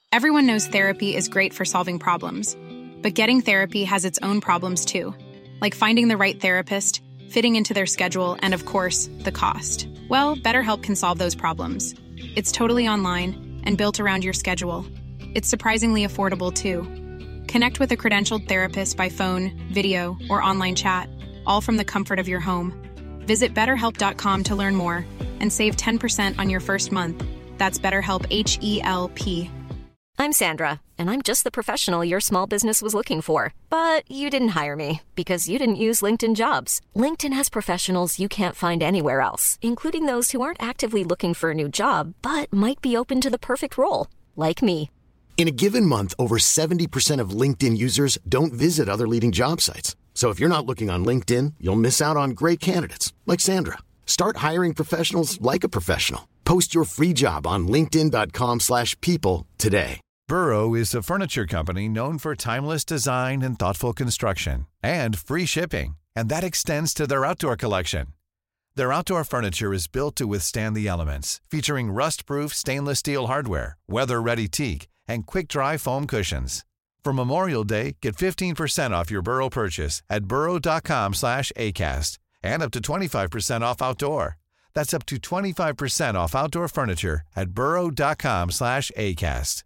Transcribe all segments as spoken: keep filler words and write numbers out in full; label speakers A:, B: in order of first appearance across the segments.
A: Everyone knows therapy is great for solving problems, but getting therapy has its own problems too, like finding the right therapist, fitting into their schedule, and of course, the cost. Well, BetterHelp can solve those problems. It's totally online and built around your schedule. It's surprisingly affordable too. Connect with a credentialed therapist by phone, video, or online chat, all from the comfort of your home. Visit better help dot com to learn more and save ten percent on your first month. That's BetterHelp, H E L P.
B: I'm Sandra, and I'm just the professional your small business was looking for. But you didn't hire me because you didn't use LinkedIn Jobs. LinkedIn has professionals you can't find anywhere else, including those who aren't actively looking for a new job, but might be open to the perfect role, like me.
C: In a given month, over seventy percent of LinkedIn users don't visit other leading job sites. So if you're not looking on LinkedIn, you'll miss out on great candidates like Sandra. Start hiring professionals like a professional. Post your free job on linkedin dot com slash people today.
D: Burrow is a furniture company known for timeless design and thoughtful construction and free shipping, and that extends to their outdoor collection. Their outdoor furniture is built to withstand the elements, featuring rust-proof stainless steel hardware, weather-ready teak, and quick-dry foam cushions. For Memorial Day, get fifteen percent off your Burrow purchase at burrow dot com slash acast and up to twenty-five percent off outdoor. That's up to twenty-five percent off outdoor furniture at burrow dot com slash acast.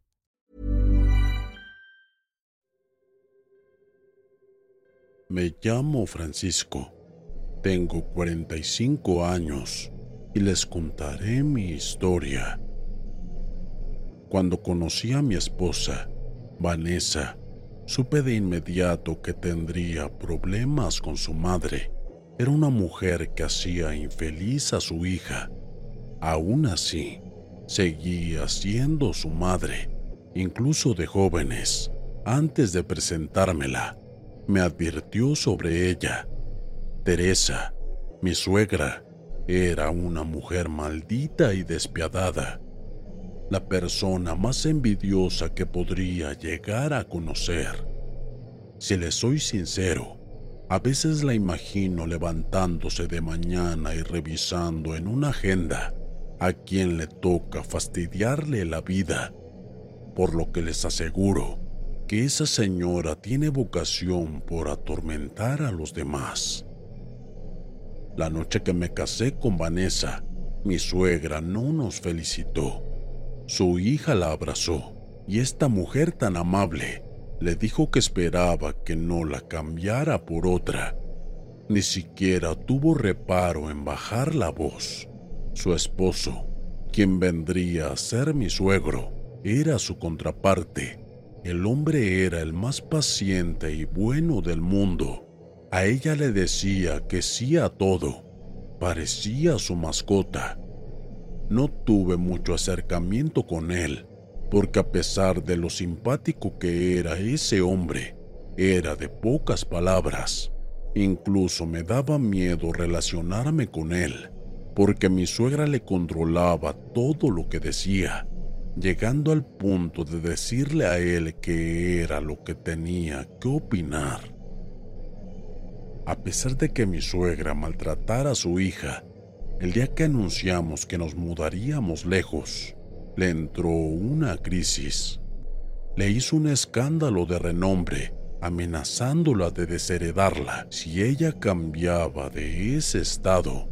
E: Me llamo Francisco, tengo cuarenta y cinco años y les contaré mi historia. Cuando conocí a mi esposa, Vanessa, supe de inmediato que tendría problemas con su madre. Era una mujer que hacía infeliz a su hija. Aún así, seguía siendo su madre, incluso de jóvenes. Antes de presentármela, me advirtió sobre ella. Teresa, mi suegra, era una mujer maldita y despiadada, la persona más envidiosa que podría llegar a conocer. Si le soy sincero, a veces la imagino levantándose de mañana y revisando en una agenda a quien le toca fastidiarle la vida, por lo que les aseguro que esa señora tiene vocación por atormentar a los demás. La noche que me casé con Vanessa, mi suegra no nos felicitó. Su hija la abrazó y esta mujer tan amable le dijo que esperaba que no la cambiara por otra. Ni siquiera tuvo reparo en bajar la voz. Su esposo, quien vendría a ser mi suegro, era su contraparte. El hombre era el más paciente y bueno del mundo. A ella le decía que sí a todo. Parecía su mascota. No tuve mucho acercamiento con él, porque a pesar de lo simpático que era ese hombre, era de pocas palabras. Incluso me daba miedo relacionarme con él, porque mi suegra le controlaba todo lo que decía, llegando al punto de decirle a él que era lo que tenía que opinar. A pesar de que mi suegra maltratara a su hija, el día que anunciamos que nos mudaríamos lejos, le entró una crisis. Le hizo un escándalo de renombre, amenazándola de desheredarla si ella cambiaba de ese estado.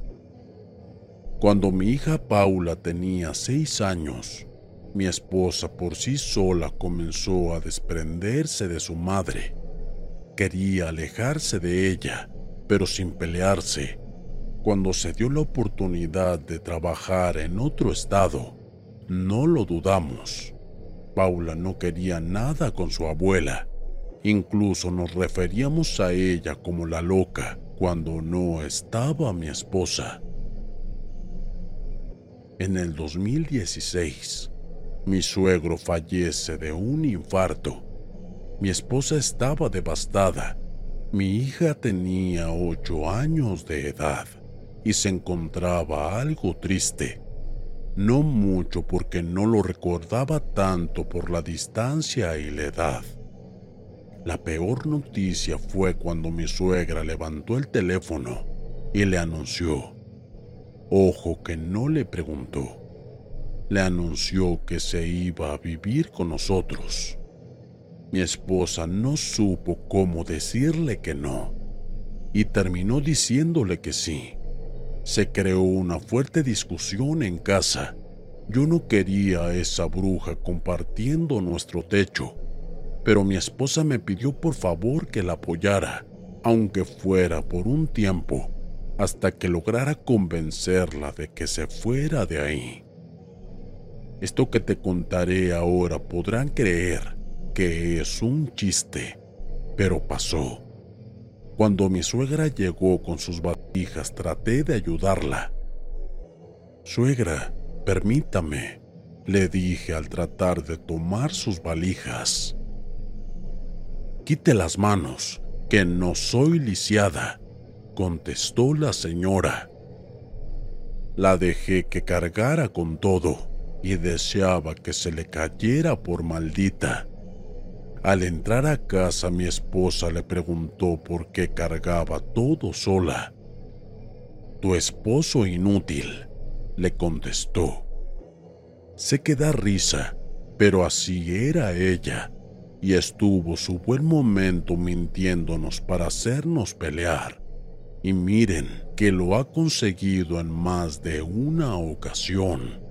E: Cuando mi hija Paula tenía seis años, mi esposa por sí sola comenzó a desprenderse de su madre. Quería alejarse de ella, pero sin pelearse. Cuando se dio la oportunidad de trabajar en otro estado, no lo dudamos. Paula no quería nada con su abuela. Incluso nos referíamos a ella como la loca cuando no estaba mi esposa. En el dos mil dieciséis, mi suegro fallece de un infarto. Mi esposa estaba devastada. Mi hija tenía ocho años de edad y se encontraba algo triste. No mucho porque no lo recordaba tanto por la distancia y la edad. La peor noticia fue cuando mi suegra levantó el teléfono y le anunció. Ojo que no le preguntó. le anunció que se iba a vivir con nosotros. Mi esposa no supo cómo decirle que no y terminó diciéndole que sí. Se creó una fuerte discusión en casa. Yo no quería a esa bruja compartiendo nuestro techo, pero mi esposa me pidió por favor que la apoyara, aunque fuera por un tiempo, hasta que lograra convencerla de que se fuera de ahí. Esto que te contaré ahora podrán creer que es un chiste, pero pasó. Cuando mi suegra llegó con sus valijas, traté de ayudarla. «Suegra, permítame», le dije al tratar de tomar sus valijas. «Quite las manos, que no soy lisiada», contestó la señora. La dejé que cargara con todo y deseaba que se le cayera por maldita. Al entrar a casa, mi esposa le preguntó por qué cargaba todo sola. «Tu esposo inútil», le contestó. Sé que da risa, pero así era ella, y estuvo su buen momento mintiéndonos para hacernos pelear. Y miren que lo ha conseguido en más de una ocasión.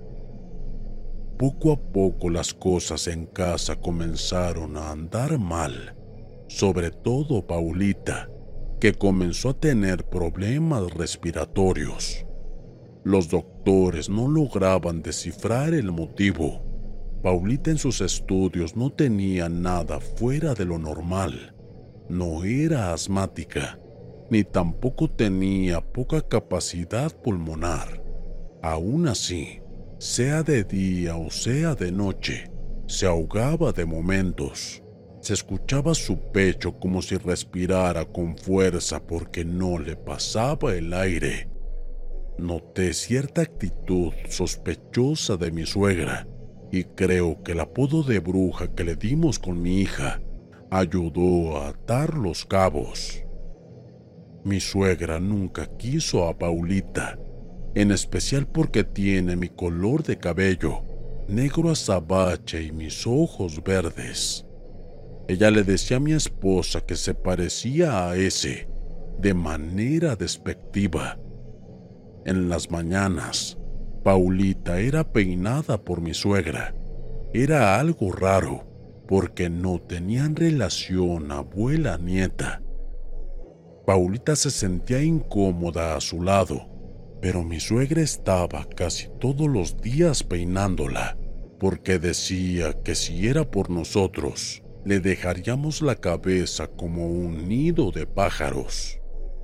E: Poco a poco las cosas en casa comenzaron a andar mal, sobre todo Paulita, que comenzó a tener problemas respiratorios. Los doctores no lograban descifrar el motivo. Paulita en sus estudios no tenía nada fuera de lo normal. No era asmática, ni tampoco tenía poca capacidad pulmonar. Aún así, sea de día o sea de noche, se ahogaba de momentos. Se escuchaba su pecho como si respirara con fuerza porque no le pasaba el aire. Noté cierta actitud sospechosa de mi suegra y creo que el apodo de bruja que le dimos con mi hija ayudó a atar los cabos. Mi suegra nunca quiso a Paulita, en especial porque tiene mi color de cabello, negro azabache y mis ojos verdes. Ella le decía a mi esposa que se parecía a ese, de manera despectiva. En las mañanas, Paulita era peinada por mi suegra. Era algo raro, porque no tenían relación abuela-nieta. Paulita se sentía incómoda a su lado, pero mi suegra estaba casi todos los días peinándola, porque decía que si era por nosotros, le dejaríamos la cabeza como un nido de pájaros.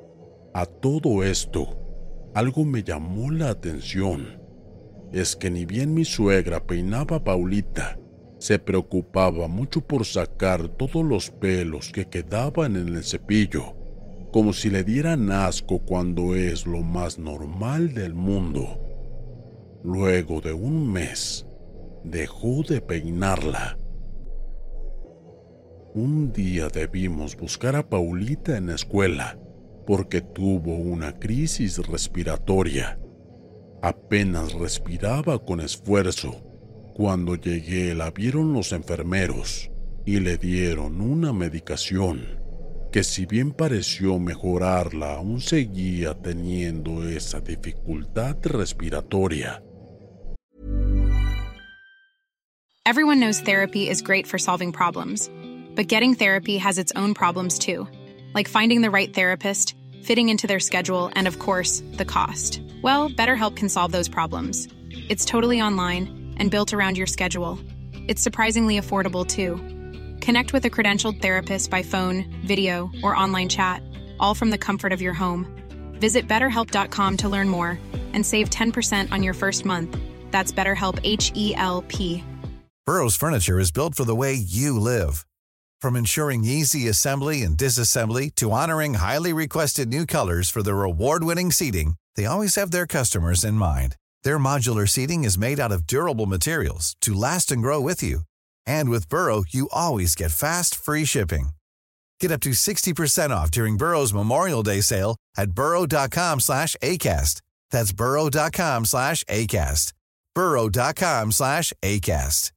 E: A todo esto, algo me llamó la atención. Es que ni bien mi suegra peinaba a Paulita, se preocupaba mucho por sacar todos los pelos que quedaban en el cepillo, como si le dieran asco cuando es lo más normal del mundo. Luego de un mes, dejó de peinarla. Un día debimos buscar a Paulita en la escuela porque tuvo una crisis respiratoria. Apenas respiraba con esfuerzo. Cuando llegué la vieron los enfermeros y le dieron una medicación que, si bien pareció mejorarla, aún seguía teniendo esa dificultad respiratoria.
A: Everyone knows therapy is great for solving problems, but getting therapy has its own problems too, like finding the right therapist, fitting into their schedule, and of course, the cost. Well, BetterHelp can solve those problems. It's totally online and built around your schedule. It's surprisingly affordable too. Connect with a credentialed therapist by phone, video, or online chat, all from the comfort of your home. Visit better help dot com to learn more and save ten percent on your first month. That's BetterHelp, H E L P.
D: Burrow's furniture is built for the way you live. From ensuring easy assembly and disassembly to honoring highly requested new colors for their award-winning seating, they always have their customers in mind. Their modular seating is made out of durable materials to last and grow with you. And with Burrow, you always get fast, free shipping. Get up to sixty percent off during Burrow's Memorial Day sale at burrow dot com slash ACAST. That's burrow dot com slash ACAST. burrow.com slash ACAST.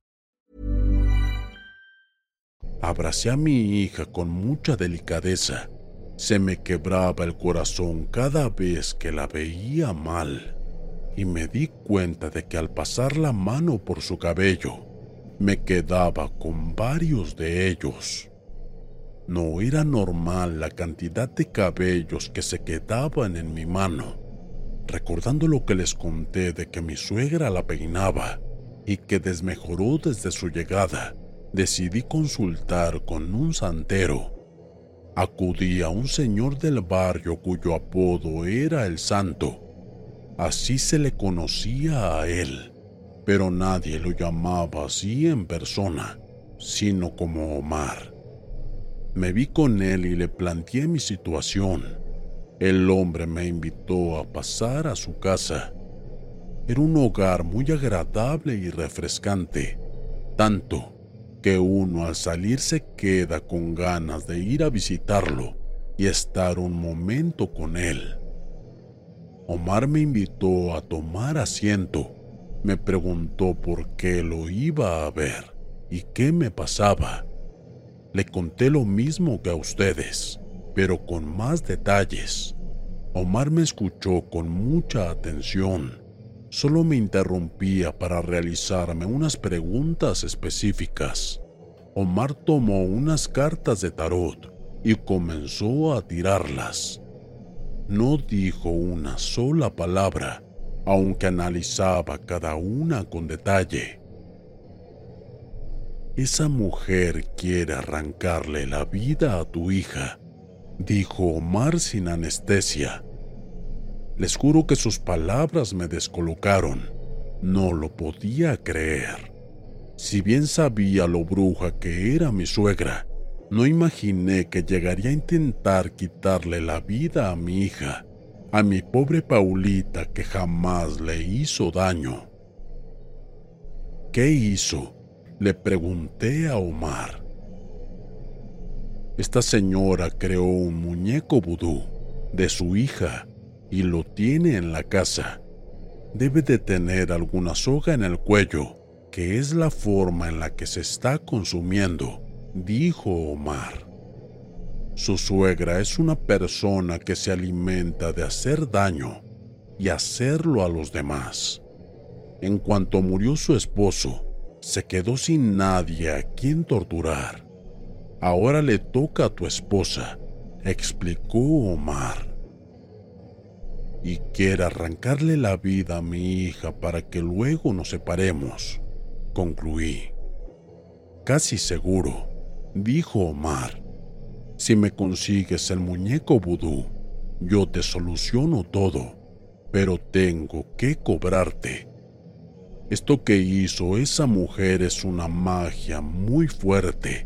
E: Abracé a mi hija con mucha delicadeza. Se me quebraba el corazón cada vez que la veía mal, y me di cuenta de que al pasar la mano por su cabello, me quedaba con varios de ellos. No era normal la cantidad de cabellos que se quedaban en mi mano. Recordando lo que les conté de que mi suegra la peinaba y que desmejoró desde su llegada, decidí consultar con un santero. Acudí a un señor del barrio cuyo apodo era el Santo. Así se le conocía a él, pero nadie lo llamaba así en persona, sino como Omar. Me vi con él y le planteé mi situación. El hombre me invitó a pasar a su casa. Era un hogar muy agradable y refrescante, tanto que uno al salir se queda con ganas de ir a visitarlo y estar un momento con él. Omar me invitó a tomar asiento. Me preguntó por qué lo iba a ver y qué me pasaba. Le conté lo mismo que a ustedes, pero con más detalles. Omar me escuchó con mucha atención. Solo me interrumpía para realizarme unas preguntas específicas. Omar tomó unas cartas de tarot y comenzó a tirarlas. No dijo una sola palabra, aunque analizaba cada una con detalle. Esa mujer quiere arrancarle la vida a tu hija, dijo Omar sin anestesia. Les juro que sus palabras me descolocaron. No lo podía creer. Si bien sabía lo bruja que era mi suegra, no imaginé que llegaría a intentar quitarle la vida a mi hija, a mi pobre Paulita que jamás le hizo daño. ¿Qué hizo?, le pregunté a Omar. Esta señora creó un muñeco vudú de su hija y lo tiene en la casa. Debe de tener alguna soga en el cuello, que es la forma en la que se está consumiendo, dijo Omar. Su suegra es una persona que se alimenta de hacer daño y hacerlo a los demás. En cuanto murió su esposo, se quedó sin nadie a quien torturar. Ahora le toca a tu esposa, explicó Omar. Y quiere arrancarle la vida a mi hija para que luego nos separemos, concluí. Casi seguro, dijo Omar. Si me consigues el muñeco vudú, yo te soluciono todo, pero tengo que cobrarte. Esto que hizo esa mujer es una magia muy fuerte.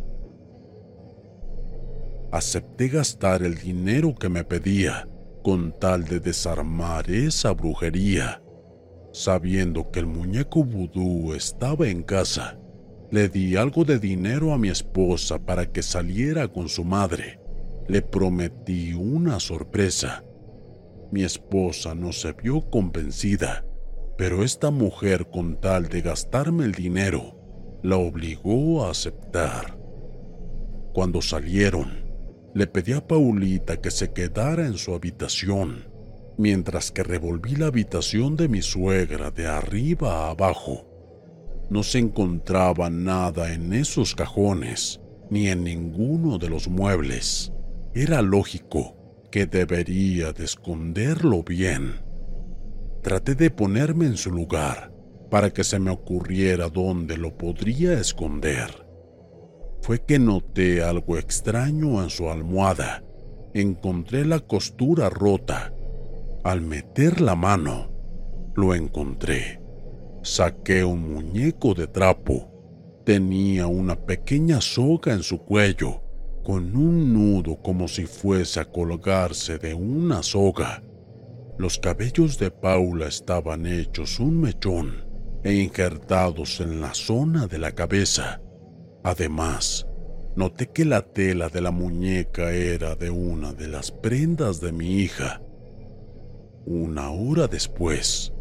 E: Acepté gastar el dinero que me pedía con tal de desarmar esa brujería. Sabiendo que el muñeco vudú estaba en casa, le di algo de dinero a mi esposa para que saliera con su madre. Le prometí una sorpresa. Mi esposa no se vio convencida, pero esta mujer, con tal de gastarme el dinero, la obligó a aceptar. Cuando salieron, le pedí a Paulita que se quedara en su habitación, mientras que revolví la habitación de mi suegra de arriba a abajo. No se encontraba nada en esos cajones, ni en ninguno de los muebles. Era lógico que debería de esconderlo bien. Traté de ponerme en su lugar para que se me ocurriera dónde lo podría esconder. Fue que noté algo extraño en su almohada. Encontré la costura rota. Al meter la mano, lo encontré. Saqué un muñeco de trapo. Tenía una pequeña soga en su cuello, con un nudo como si fuese a colgarse de una soga. Los cabellos de Paula estaban hechos un mechón e injertados en la zona de la cabeza. Además, noté que la tela de la muñeca era de una de las prendas de mi hija. Una hora después,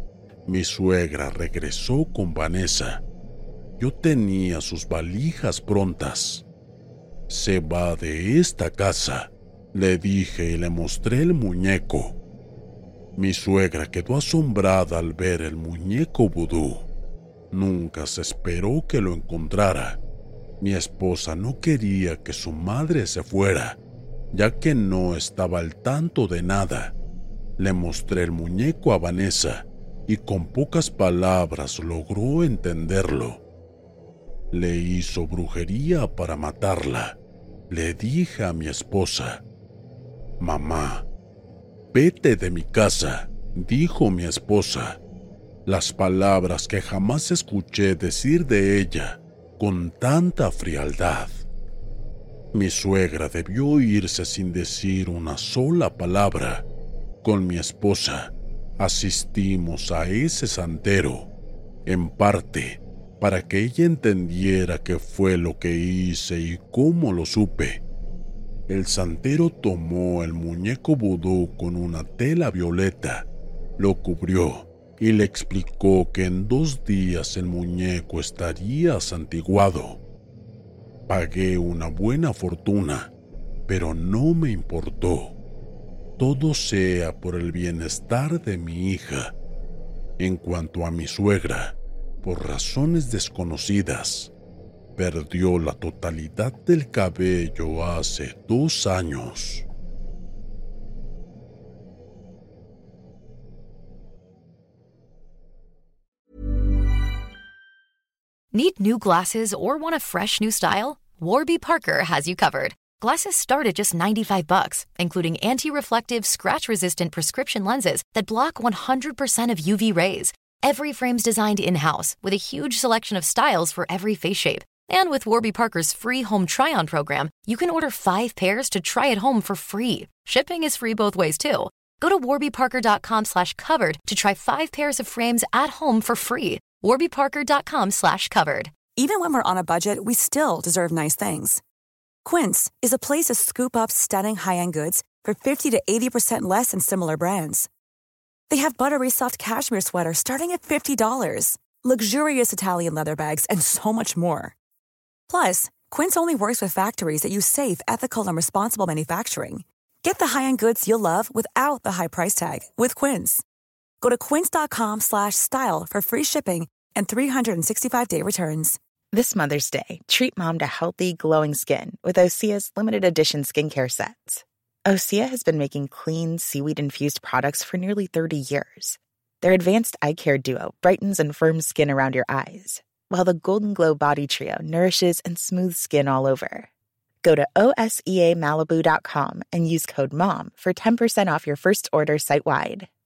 E: Mi suegra regresó con Vanessa. Yo tenía sus valijas prontas. Se va de esta casa, le dije y le mostré el muñeco. Mi suegra quedó asombrada al ver el muñeco vudú. Nunca se esperó que lo encontrara. Mi esposa no quería que su madre se fuera, ya que no estaba al tanto de nada. Le mostré el muñeco a Vanessa y con pocas palabras logró entenderlo. Le hizo brujería para matarla. Le dije a mi esposa: «Mamá, vete de mi casa», dijo mi esposa. Las palabras que jamás escuché decir de ella con tanta frialdad. Mi suegra debió irse sin decir una sola palabra. Con mi esposa asistimos a ese santero, en parte para que ella entendiera qué fue lo que hice y cómo lo supe. El santero tomó el muñeco vudú con una tela violeta, lo cubrió y le explicó que en dos días el muñeco estaría santiguado. Pagué una buena fortuna, pero no me importó. Todo sea por el bienestar de mi hija. En cuanto a mi suegra, por razones desconocidas, perdió la totalidad del cabello hace dos años.
F: Need new glasses or want a fresh new style? Warby Parker has you covered. Glasses start at just ninety-five bucks, including anti-reflective, scratch-resistant prescription lenses that block one hundred percent of U V rays. Every frame's designed in-house with a huge selection of styles for every face shape. And with Warby Parker's free home try-on program, you can order five pairs to try at home for free. Shipping is free both ways, too. Go to warbyparker.com slash covered to try five pairs of frames at home for free. warbyparker.com slash covered.
G: Even when we're on a budget, we still deserve nice things. Quince is a place to scoop up stunning high-end goods for fifty to eighty percent less than similar brands. They have buttery soft cashmere sweaters starting at fifty dollars, luxurious Italian leather bags, and so much more. Plus, Quince only works with factories that use safe, ethical, and responsible manufacturing. Get the high-end goods you'll love without the high price tag with Quince. Go to quince.com slash style for free shipping and three sixty-five day returns.
H: This Mother's Day, treat mom to healthy, glowing skin with Osea's limited edition skincare sets. Osea has been making clean, seaweed-infused products for nearly thirty years. Their advanced eye care duo brightens and firms skin around your eyes, while the Golden Glow Body Trio nourishes and smooths skin all over. Go to O S E A Malibu dot com and use code MOM for ten percent off your first order site-wide.